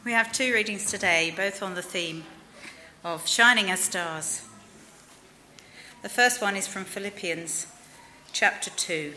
We have two readings today, both on the theme of shining as stars. The first one is from Philippians chapter 2.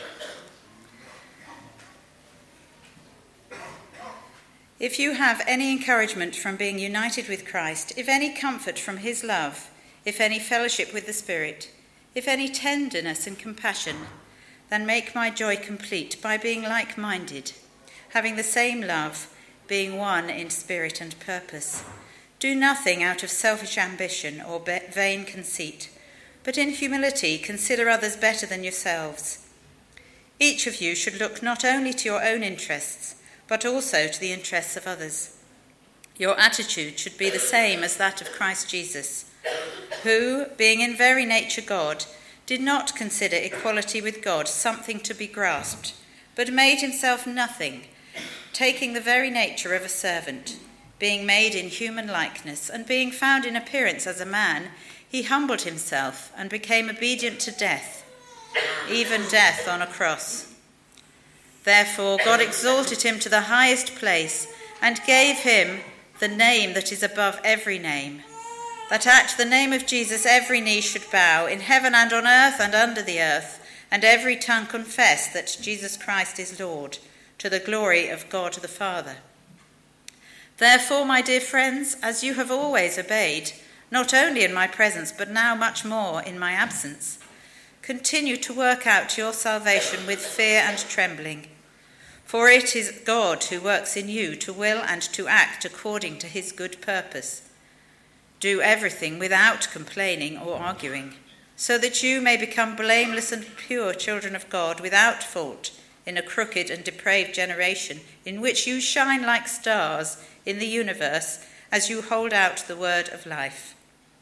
If you have any encouragement from being united with Christ, if any comfort from his love, if any fellowship with the Spirit, if any tenderness and compassion, then make my joy complete by being like-minded, having the same love, being one in spirit and purpose. Do nothing out of selfish ambition or vain conceit, but in humility consider others better than yourselves. Each of you should look not only to your own interests, but also to the interests of others. Your attitude should be the same as that of Christ Jesus, who, being in very nature God, did not consider equality with God something to be grasped, but made himself nothing, taking the very nature of a servant, being made in human likeness, and being found in appearance as a man, he humbled himself and became obedient to death, even death on a cross. Therefore God exalted him to the highest place and gave him the name that is above every name, that at the name of Jesus every knee should bow, in heaven and on earth and under the earth, and every tongue confess that Jesus Christ is Lord, to the glory of God the Father. Therefore, my dear friends, as you have always obeyed, not only in my presence, but now much more in my absence, continue to work out your salvation with fear and trembling. For it is God who works in you to will and to act according to his good purpose. Do everything without complaining or arguing, so that you may become blameless and pure children of God, without fault, in a crooked and depraved generation, in which you shine like stars in the universe as you hold out the word of life.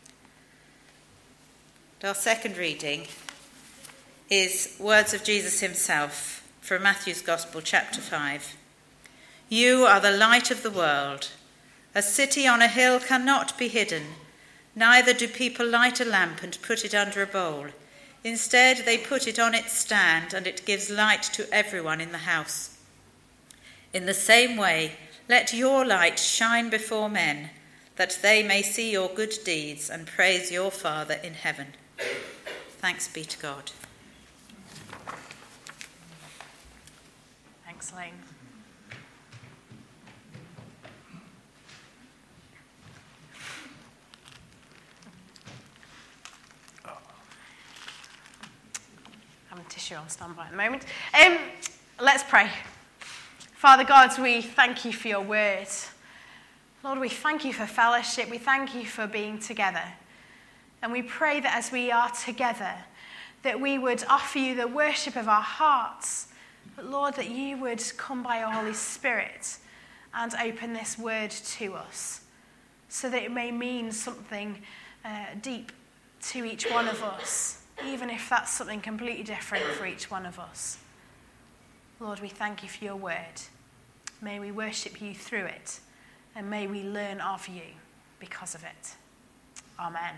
Our second reading is words of Jesus himself from Matthew's Gospel, chapter 5. You are the light of the world. A city on a hill cannot be hidden, neither do people light a lamp and put it under a bowl. Instead, they put it on its stand, and it gives light to everyone in the house. In the same way, let your light shine before men, that they may see your good deeds and praise your Father in heaven. Thanks be to God. Thanks, Lane. Tissue on standby at the moment. Let's pray. Father God, we thank you for your word. Lord, we thank you for fellowship. We thank you for being together. And we pray that as we are together, that we would offer you the worship of our hearts. But Lord, that you would come by your Holy Spirit and open this word to us, so that it may mean something deep to each one of us, even if that's something completely different for each one of us. Lord, we thank you for your word. May we worship you through it, and may we learn of you because of it. Amen.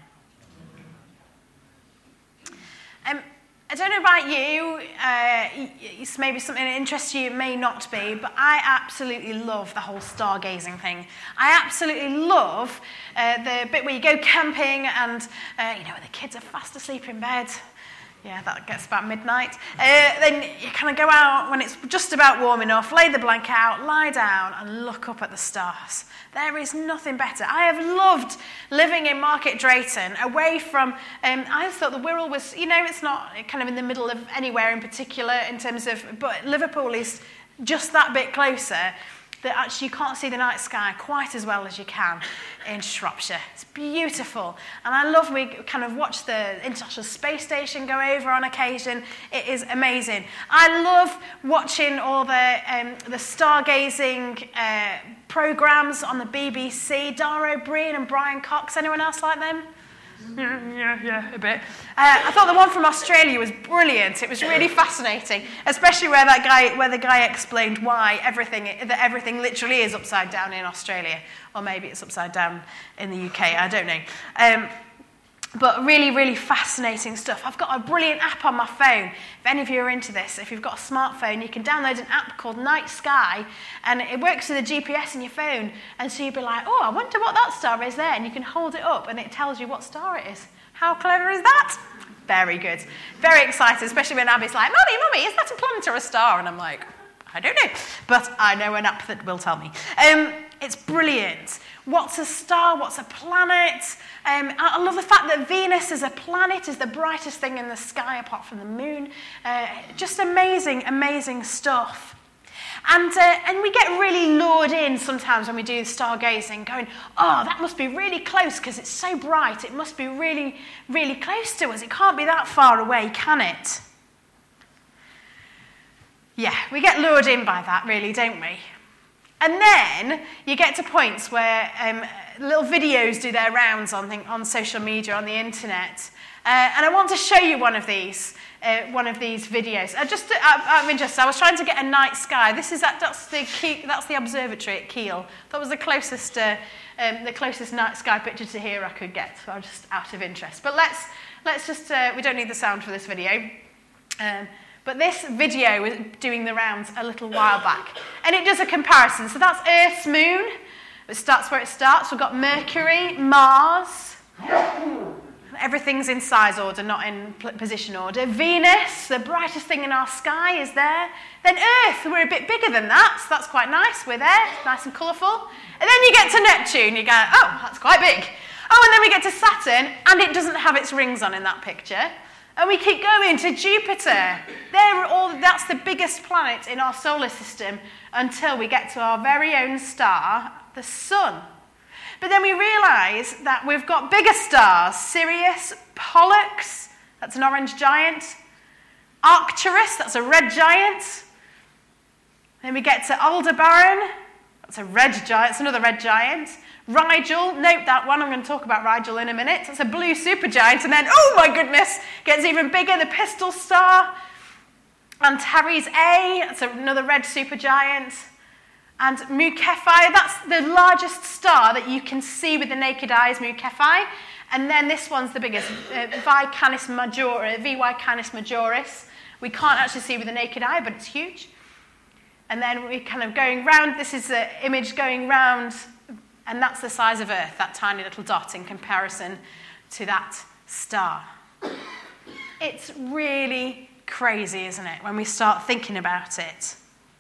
I don't know about you, it's maybe something that interests you, it may not be, but I absolutely love the whole stargazing thing. I absolutely love the bit where you go camping and, where the kids are fast asleep in bed. Yeah, that gets about midnight. Then you kind of go out when it's just about warm enough, lay the blanket out, lie down and look up at the stars. There is nothing better. I have loved living in Market Drayton, away from, I thought the Wirral was, it's not kind of in the middle of anywhere in particular in terms of, but Liverpool is just that bit closer, that actually you can't see the night sky quite as well as you can in Shropshire. It's beautiful. And I love, we kind of watch the International Space Station go over on occasion. It is amazing. I love watching all the stargazing programmes on the BBC. Dara O'Brien and Brian Cox. Anyone else like them? Yeah, a bit. I thought the one from Australia was brilliant. It was really fascinating, especially where the guy explained why everything literally is upside down in Australia, or maybe it's upside down in the UK. I don't know. But really, really fascinating stuff. I've got a brilliant app on my phone. If any of you are into this, if you've got a smartphone, you can download an app called Night Sky, and it works with the GPS in your phone. And so you'll be like, oh, I wonder what that star is there. And you can hold it up, and it tells you what star it is. How clever is that? Very good. Very excited, especially when Abby's like, Mummy, is that a planet or a star? And I'm like, I don't know. But I know an app that will tell me. It's brilliant. What's a star? What's a planet? I love the fact that Venus as a planet is the brightest thing in the sky apart from the moon. Just amazing, amazing stuff. And we get really lured in sometimes when we do stargazing, going, oh, that must be really close because it's so bright. It must be really, really close to us. It can't be that far away, can it? Yeah, we get lured in by that, really, don't we? And then you get to points where little videos do their rounds on social media, on the internet. And I want to show you one of these videos. Just out of interest, I was trying to get a night sky. That's the observatory at Kiel. That was the closest night sky picture to here I could get. So just out of interest. But let's just we don't need the sound for this video. But this video was doing the rounds a little while back. And it does a comparison. So that's Earth's moon. It starts where it starts. We've got Mercury, Mars. Everything's in size order, not in position order. Venus, the brightest thing in our sky, is there. Then Earth, we're a bit bigger than that, so that's quite nice. We're there, nice and colourful. And then you get to Neptune, you go, oh, that's quite big. Oh, and then we get to Saturn, and it doesn't have its rings on in that picture. And we keep going to Jupiter. That's the biggest planet in our solar system until we get to our very own star, the Sun. But then we realise that we've got bigger stars. Sirius, Pollux, that's an orange giant. Arcturus, that's a red giant. Then we get to Aldebaran, that's a red giant, it's another red giant. Rigel, note that one, I'm going to talk about Rigel in a minute. That's a blue supergiant, and then, oh my goodness, gets even bigger, the Pistol Star. Antares A, that's another red supergiant. And Mu Cephei, that's the largest star that you can see with the naked eye is Mu Cephei. And then this one's the biggest, VY Canis Majoris. We can't actually see with the naked eye, but it's huge. And then we're kind of going round, this is the image going round, and that's the size of Earth, that tiny little dot in comparison to that star. It's really crazy, isn't it, when we start thinking about it?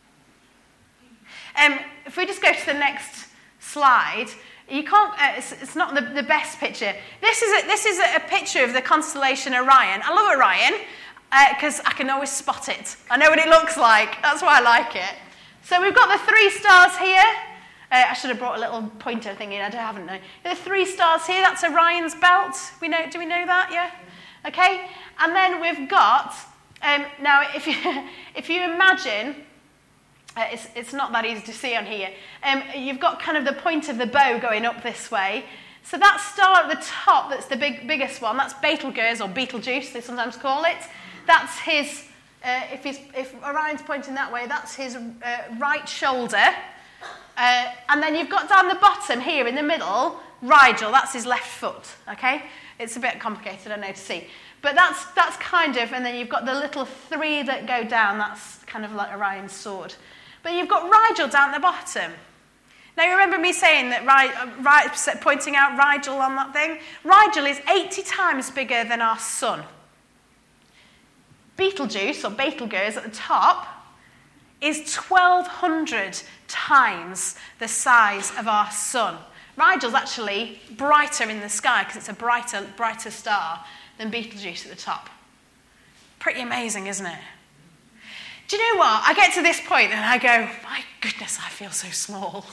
If we just go to the next slide, you can't. It's not the best picture. This is a picture of the constellation Orion. I love Orion because I can always spot it. I know what it looks like. That's why I like it. So we've got the 3 stars here. I should have brought a little pointer thing in. I haven't. No. The 3 stars here. That's Orion's belt. Do we know that? Yeah. Okay. And then we've got. Now, if you imagine. It's not that easy to see on here. You've got kind of the point of the bow going up this way. So that star at the top, that's the biggest one, that's Betelgeuse or Betelgeuse, they sometimes call it. That's his, if Orion's pointing that way, that's his right shoulder. And then you've got down the bottom here in the middle, Rigel, that's his left foot, okay? It's a bit complicated, I know, to see. But that's kind of, and then you've got the little 3 that go down, that's kind of like Orion's sword. But you've got Rigel down at the bottom. Now, you remember me saying that, pointing out Rigel on that thing? Rigel is 80 times bigger than our sun. Betelgeuse, or Betelgeuse at the top, is 1,200 times the size of our sun. Rigel's actually brighter in the sky because it's a brighter star than Betelgeuse at the top. Pretty amazing, isn't it? Do you know what? I get to this point and I go, my goodness, I feel so small.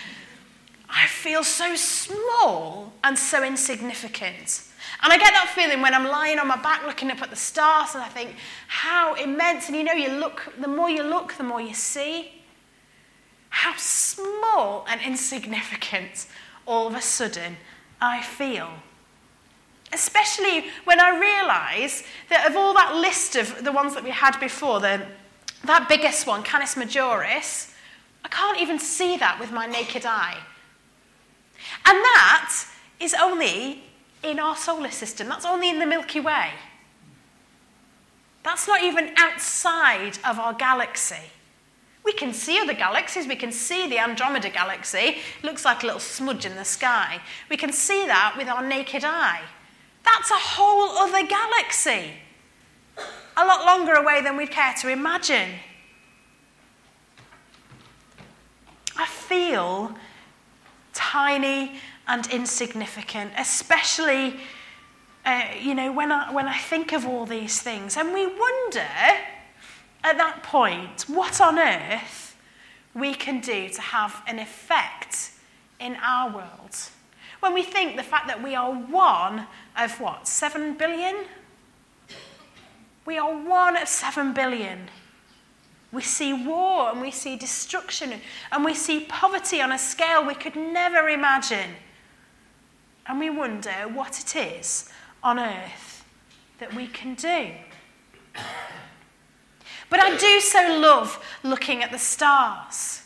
I feel so small and so insignificant. And I get that feeling when I'm lying on my back looking up at the stars and I think, how immense. And the more you look, the more you see. How small and insignificant all of a sudden I feel. Especially when I realise that of all that list of the ones that we had before, that biggest one, Canis Majoris, I can't even see that with my naked eye. And that is only in our solar system. That's only in the Milky Way. That's not even outside of our galaxy. We can see other galaxies. We can see the Andromeda galaxy. It looks like a little smudge in the sky. We can see that with our naked eye. That's a whole other galaxy. A lot longer away than we'd care to imagine. I feel tiny and insignificant, especially, when I think of all these things. And we wonder, at that point, what on earth we can do to have an effect in our world. When we think the fact that we are one of 7 billion? We are one of 7 billion. We see war and we see destruction and we see poverty on a scale we could never imagine. And we wonder what it is on earth that we can do. But I do so love looking at the stars.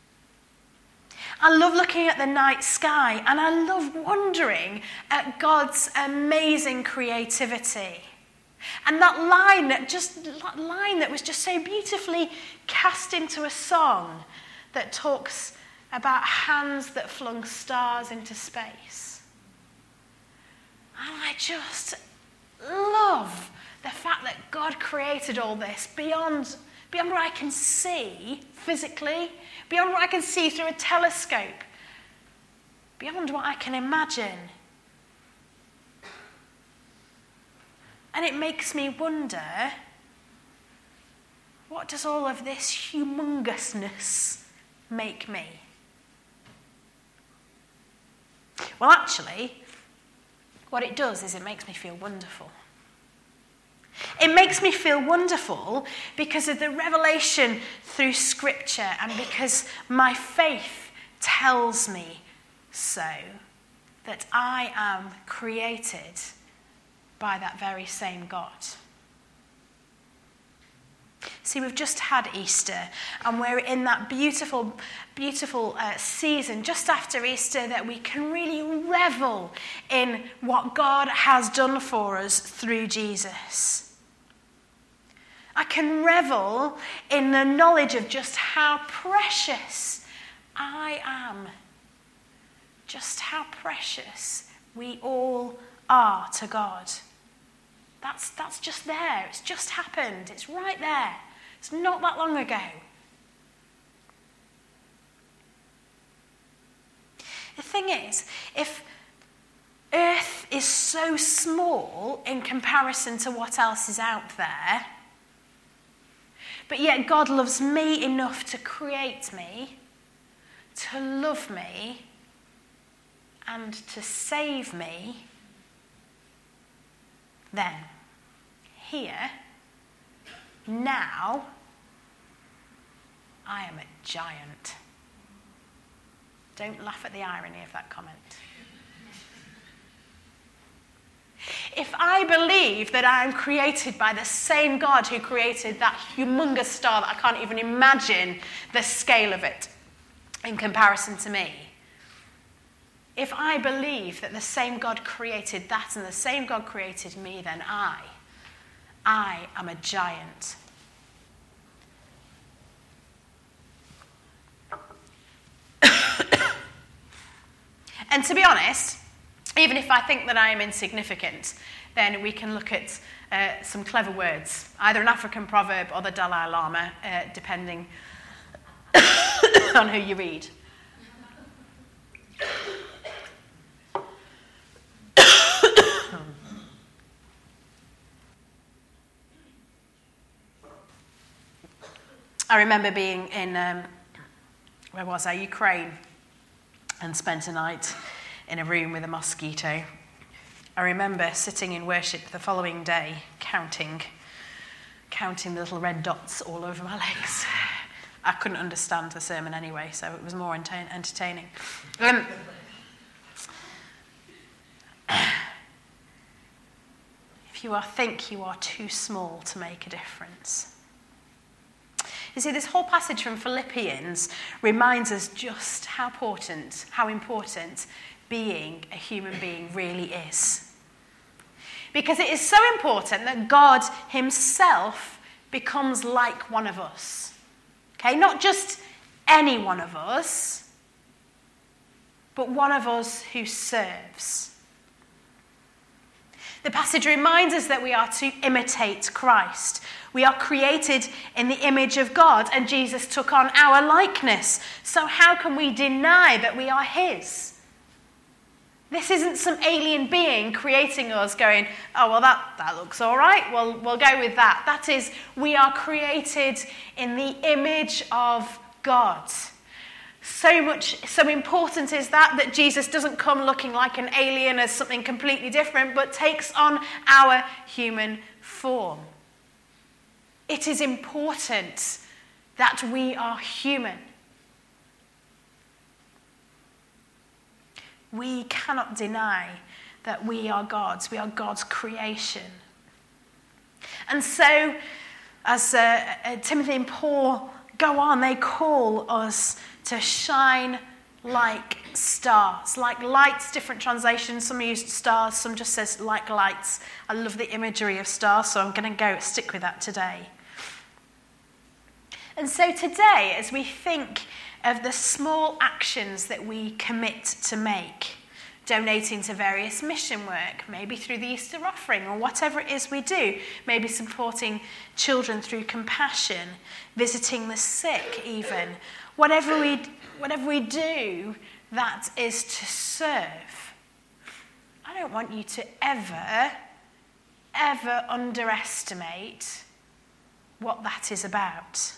I love looking at the night sky, and I love wondering at God's amazing creativity. And that line that was just so beautifully cast into a song that talks about hands that flung stars into space. And I just love the fact that God created all this beyond what I can see physically, beyond what I can see through a telescope, beyond what I can imagine. And it makes me wonder, what does all of this humongousness make me? Well, actually, what it does is it makes me feel wonderful. It makes me feel wonderful because of the revelation through Scripture and because my faith tells me so, that I am created by that very same God. See, we've just had Easter, and we're in that beautiful season just after Easter that we can really revel in what God has done for us through Jesus. I can revel in the knowledge of just how precious I am, just how precious we all are to God. That's just there. It's just happened. It's right there. It's not that long ago. The thing is, if Earth is so small in comparison to what else is out there, but yet God loves me enough to create me, to love me, and to save me, then, here, now, I am a giant. Don't laugh at the irony of that comment. If I believe that I am created by the same God who created that humongous star that I can't even imagine the scale of it in comparison to me, if I believe that the same God created that and the same God created me, then I am a giant. And to be honest, even if I think that I am insignificant, then we can look at some clever words, either an African proverb or the Dalai Lama, depending on who you read. I remember being in, where was I, Ukraine, and spent a night in a room with a mosquito. I remember sitting in worship the following day, counting the little red dots all over my legs. I couldn't understand the sermon anyway, so it was more entertaining. If you think you are too small to make a difference. You see, this whole passage from Philippians reminds us just how important being a human being really is. Because it is so important that God himself becomes like one of us. Okay, not just any one of us, but one of us who serves. The passage reminds us that we are to imitate Christ. We are created in the image of God, and Jesus took on our likeness. So how can we deny that we are his? This isn't some alien being creating us going, oh, well, that looks all right. We'll go with that. That is, we are created in the image of God. So important is that Jesus doesn't come looking like an alien as something completely different, but takes on our human form. It is important that we are human. We cannot deny that we are God's. We are God's creation. And so, as Timothy and Paul go on, they call us to shine like stars. Like lights, different translations. Some use stars, some just says like lights. I love the imagery of stars, so I'm going to stick with that today. And so today, as we think of the small actions that we commit to make, donating to various mission work, maybe through the Easter offering or whatever it is we do, maybe supporting children through compassion, visiting the sick even, whatever we do that is to serve. I don't want you to ever underestimate what that is about.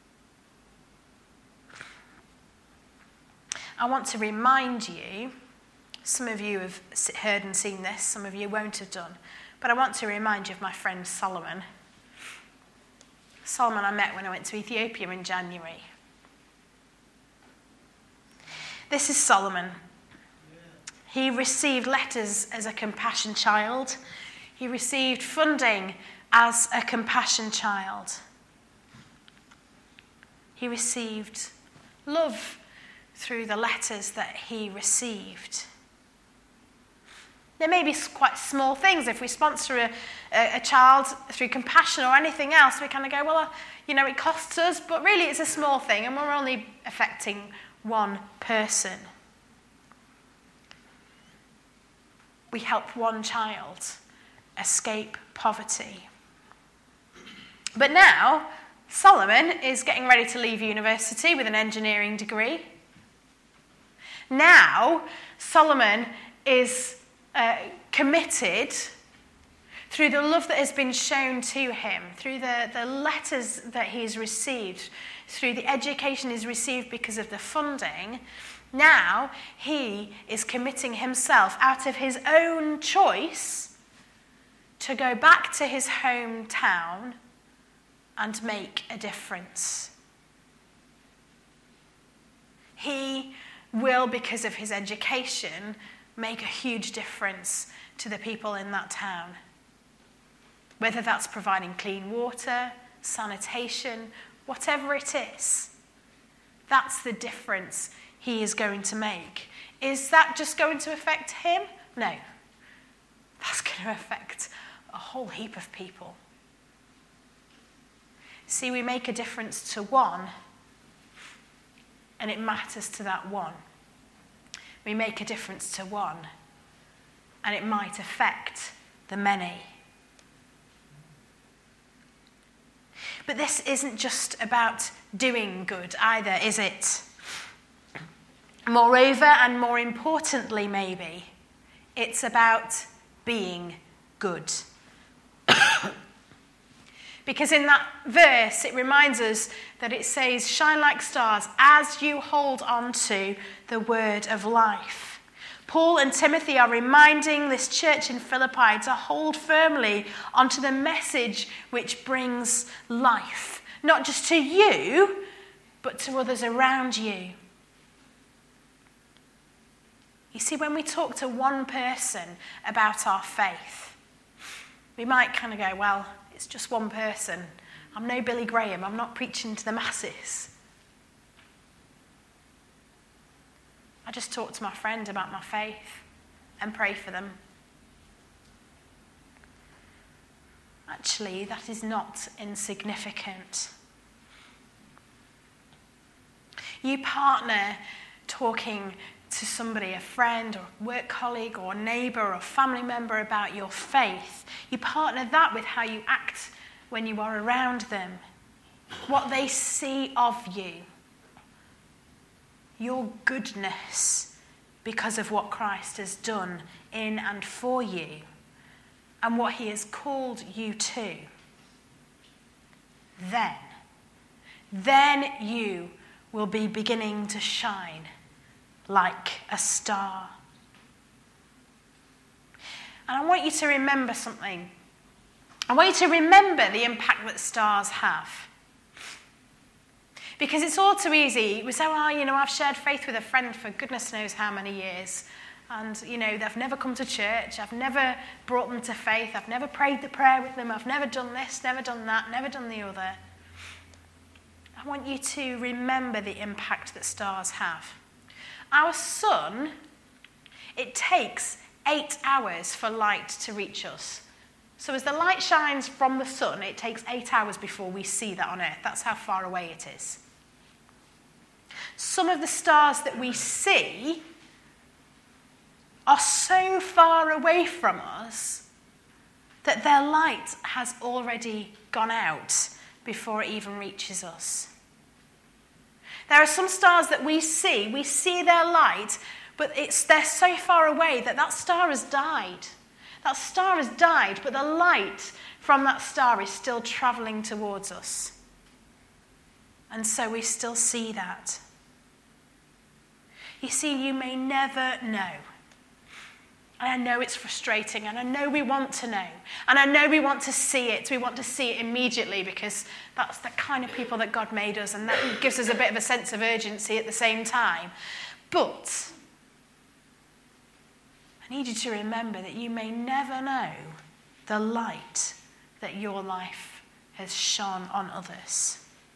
I want to remind you, some of you have heard and seen this, some of you won't have done, but I want to remind you of my friend Solomon. Solomon I met when I went to Ethiopia in January. This is Solomon. He received letters as a compassion child. He received funding as a compassion child. He received love through the letters that he received. There may be quite small things. If we sponsor a child through compassion or anything else, we kind of go, well, it costs us, but really it's a small thing and we're only affecting one person. We help one child escape poverty. But now, Solomon is getting ready to leave university with an engineering degree. Now, Solomon is committed through the love that has been shown to him, through the letters that he's received, through the education he's received because of the funding. Now he is committing himself out of his own choice to go back to his hometown and make a difference. He will, because of his education, make a huge difference to the people in that town. Whether that's providing clean water, sanitation, whatever it is, that's the difference he is going to make. Is that just going to affect him? No. That's going to affect a whole heap of people. See, we make a difference to one, and it matters to that one. We make a difference to one, and it might affect the many. But this isn't just about doing good either, is it? Moreover, and more importantly maybe, it's about being good. Because in that verse, it reminds us that it says, shine like stars as you hold on to the word of life. Paul and Timothy are reminding this church in Philippi to hold firmly onto the message which brings life, not just to you, but to others around you. You see, when we talk to one person about our faith, we might kind of go, well, it's just one person. I'm no Billy Graham. I'm not preaching to the masses. I just talk to my friend about my faith and pray for them. Actually, that is not insignificant. You partner talking to somebody, a friend or a work colleague or a neighbour or family member about your faith. You partner that with how you act when you are around them, what they see of you, your goodness because of what Christ has done in and for you and what he has called you to. Then you will be beginning to shine like a star. And I want you to remember something. I want you to remember the impact that stars have. Because it's all too easy. We say, well, I've shared faith with a friend for goodness knows how many years. And, they've never come to church. I've never brought them to faith. I've never prayed the prayer with them. I've never done this, never done that, never done the other. I want you to remember the impact that stars have. Our sun, it takes 8 hours for light to reach us. So as the light shines from the sun, it takes 8 hours before we see that on Earth. That's how far away it is. Some of the stars that we see are so far away from us that their light has already gone out before it even reaches us. There are some stars that we see their light, but they're so far away that star has died. That star has died, but the light from that star is still travelling towards us. And so we still see that. You see, you may never know. And I know it's frustrating, and I know we want to know. And I know we want to see it. We want to see it immediately because that's the kind of people that God made us, and that gives us a bit of a sense of urgency at the same time. But I need you to remember that you may never know the light that your life has shone on others.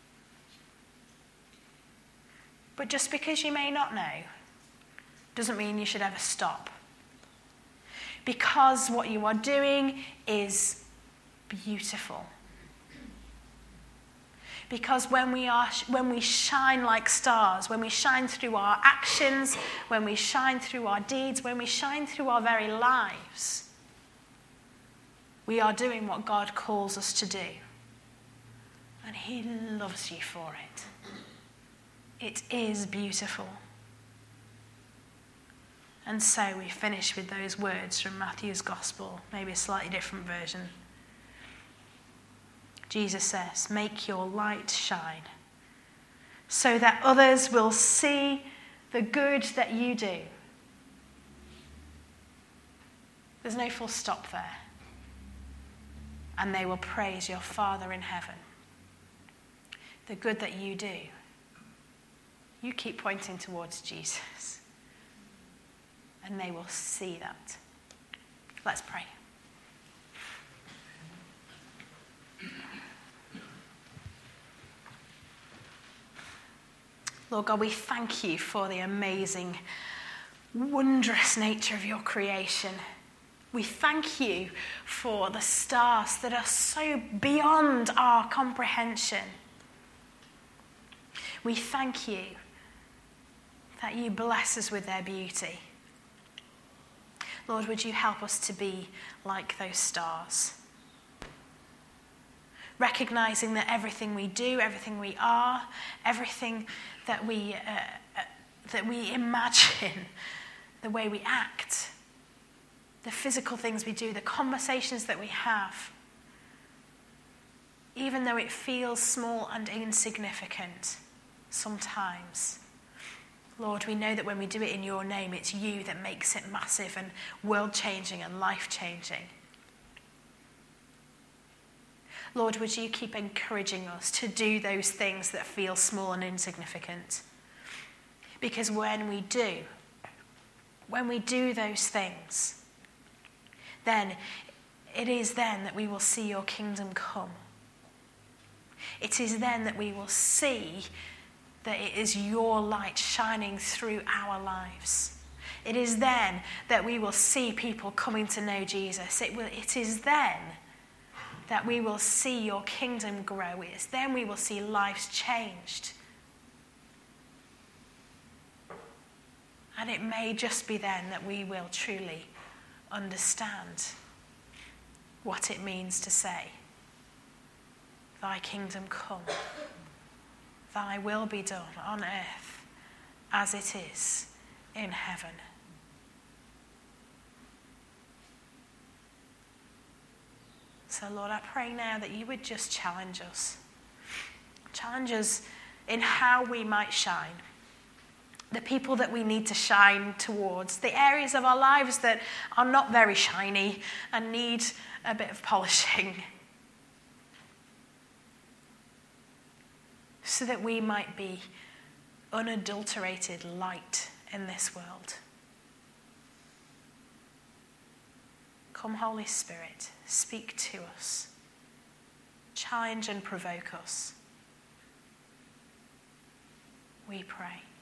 But just because you may not know doesn't mean you should ever stop. Because what you are doing is beautiful. Because when we shine like stars, when we shine through our actions, when we shine through our deeds, when we shine through our very lives, we are doing what God calls us to do. And he loves you for it. It is beautiful. And so we finish with those words from Matthew's Gospel, maybe a slightly different version. Jesus says, "Make your light shine, so that others will see the good that you do." There's no full stop there. "And they will praise your Father in heaven." The good that you do, you keep pointing towards Jesus. And they will see that. Let's pray. Lord God, we thank you for the amazing, wondrous nature of your creation. We thank you for the stars that are so beyond our comprehension. We thank you that you bless us with their beauty. Lord, would you help us to be like those stars? Recognizing that everything we do, everything we are, everything that we imagine, the way we act, the physical things we do, the conversations that we have, even though it feels small and insignificant sometimes, Lord, we know that when we do it in your name, it's you that makes it massive and world-changing and life-changing. Lord, would you keep encouraging us to do those things that feel small and insignificant? Because when we do those things, then it is then that we will see your kingdom come. It is then that we will see that it is your light shining through our lives. It is then that we will see people coming to know Jesus. It is then that we will see your kingdom grow. It's then we will see lives changed. And it may just be then that we will truly understand what it means to say, thy kingdom come, thy will be done on earth as it is in heaven. So Lord, I pray now that you would just challenge us in how we might shine. The people that we need to shine towards, the areas of our lives that are not very shiny and need a bit of polishing, so that we might be unadulterated light in this world. Come, Holy Spirit, speak to us, challenge and provoke us. We pray.